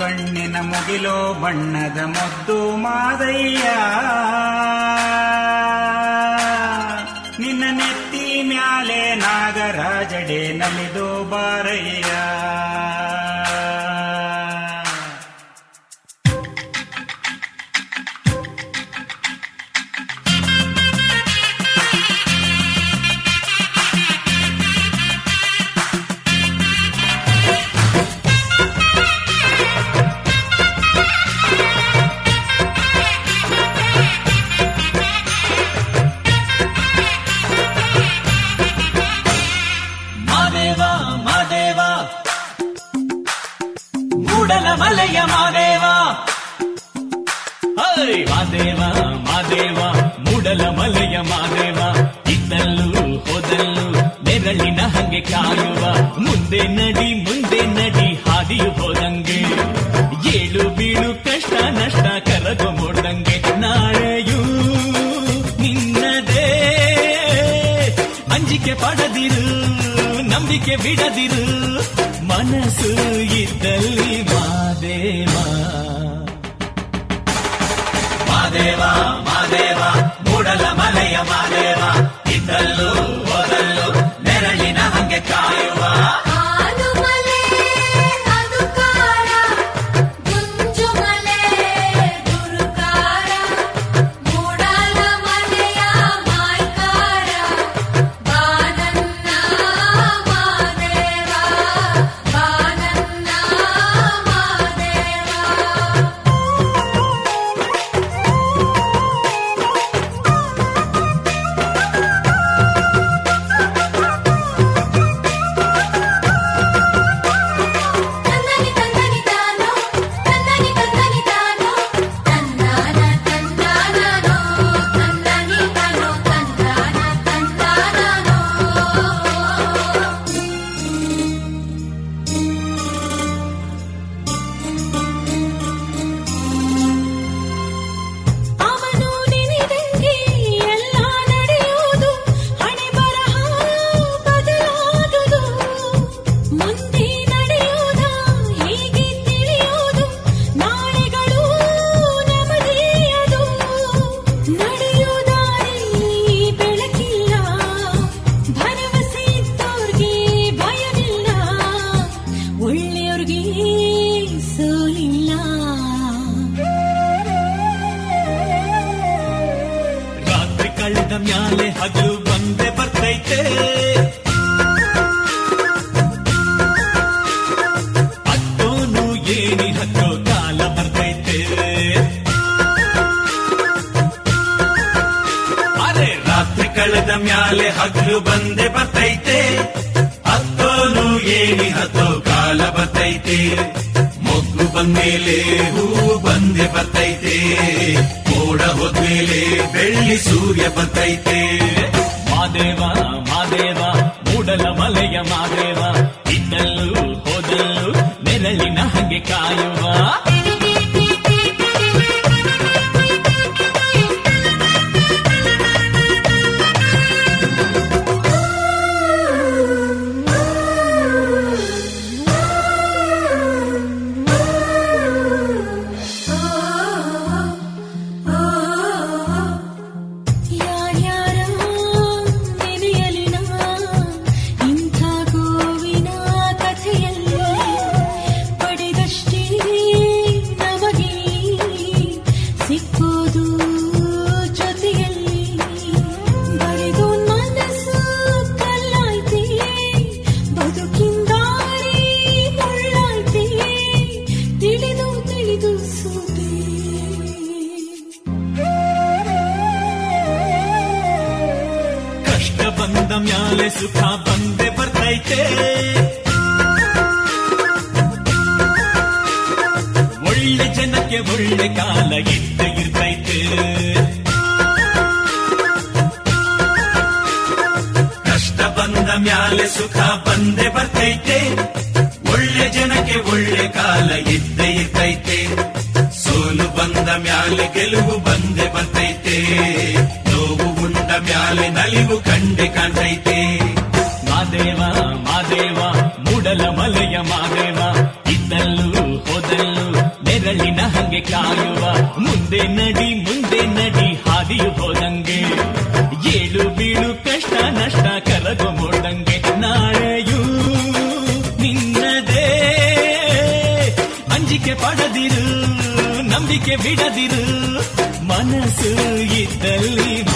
ಕಣ್ಣಿನ ಮುಗಿಲೋ ಬಣ್ಣದ ಮುದ್ದು ಮಾದಯ್ಯ, ನಿನ್ನ ನೆತ್ತಿ ಮ್ಯಾಲೆ ನಾಗರಾಜಡೆ ನಲಿದು ಬಾರಯ್ಯ. ಮಲೆಯ ಮಾದೇವ, ಮಾದೇವ ಮಾದೇವ ಮೂಡಲ ಮಲೆಯ ಮಾದೇವ, ಇದ್ದಲ್ಲೂ ಹೋದಲ್ಲೂ ನೆರಳಿನ ಹಂಗೆ ಕಾಯುವ, ಮುಂದೆ ನಡಿ ಹಾದಿಯು ಹೋದಂಗೆ, ಏಳು ಬೀಳು ಕಷ್ಟ ನಷ್ಟ ಕರಗೋ ಮೂಡ್ದಂಗೆ, ನಾಳೆಯೂ ನಿನ್ನದೇ ಅಂಜಿಕೆ ಪಡದಿರು, ನಂಬಿಕೆ ಬಿಡದಿರು, ಮನಸ್ಸು ಇದ್ದಲ್ಲಿ ಮಾದೇವ. ಮಾದೇವ ಮಾದೇವ ಮೂಡಲ ಮಲೆಯ ಮಾದೇವ, ಇದ್ದಲ್ಲೂ ಹೋದಲ್ಲೂ ನೆರಳಿನ ಹಂಗೆ ಕಾಯುವ, ಮ್ಯಾಲೆ ಹಗಲು ಬಂದೆ ಬರ್ತೈತೆ, ಹತ್ತೋನು ಏನಿ ಹತ್ತೋ ಕಾಲ ಬರ್ತೈತೆ, ಅರೆ ರಾತ್ರಿ ಕಳೆದ ಮ್ಯಾಲೆ ಹಗಲು ಬಂದೆ ಬರ್ತೈತೆ, ಹತ್ತೋನು ಏನಿ ಹತ್ತೋ ಕಾಲ ಬರ್ತೈತೆ, ಮೊಗ್ಗು ಬಂದ್ಮೇಲೆ ಹೂವು ಬಂದೆ ಬರ್ತೈತೆ, ಮೋಡ ಹೋದ್ಮೇಲೆ ಬೆಳ್ಳಿ ಸೂರ್ಯ ಬರ್ತೈತೆ. ಮಾದೇವ ಮಾದೇವ ಮೂಡಲ ಮಲೆಯ ಮಾದೇವ, ಇದ್ದಲ್ಲೂ ಹೋದಲ್ಲೂ ನೆರಳಿನ ಹಂಗೆ ಕಾಯುವ, ಬಂದ ಮ್ಯಾಲೆ ಸುಖ ಬಂದೆ ಬರ್ತೈತೆ, ಒಳ್ಳೆ ಜನಕ್ಕೆ ಒಳ್ಳೆ ಕಾಲ ಇದ್ದ ಇರ್ತೈತೆ, ಕಷ್ಟ ಬಂದ ಮ್ಯಾಲೆ ಸುಖ ಬಂದೆ ಬರ್ತೈತೆ, ಒಳ್ಳೆ ಜನಕ್ಕೆ ಒಳ್ಳೆ ಕಾಲ ಇದ್ದ ಇರ್ತೈತೆ, ಸೋಲು ಬಂದ ಮ್ಯಾಲೆ ಗೆಲುವು ಬಂದೆ ಬರ್ತೈತೆ, ನೋವು ಉಂಡ ಮ್ಯಾಲೆ ನಲಿವು ಕಂಡೆ ಕಾಣ್ತೈತೆ. ಮಾದೇವ ಮಾದೇವ ಮೂಡಲ ಮಲೆಯ ಮಾದೇವ, ಇದ್ದಲ್ಲೂ ಹೋದಲ್ಲೂ ಕಾಯುವ. ಮುಂದೆ ನಡಿ ಹಾದಿಯು ಹೋದಂಗೆ, ಏಳು ಬೀಳು ಕಷ್ಟ ನಷ್ಟ ಕರಗೋ ಮೋಡಂಗೆ. ನಾಳೆಯೂ ನಿನ್ನದೇ, ಅಂಜಿಕೆ ಪಡದಿರು, ನಂಬಿಕೆ ಬಿಡದಿರು. ಮನಸ್ಸು ಇದ್ದಲ್ಲಿ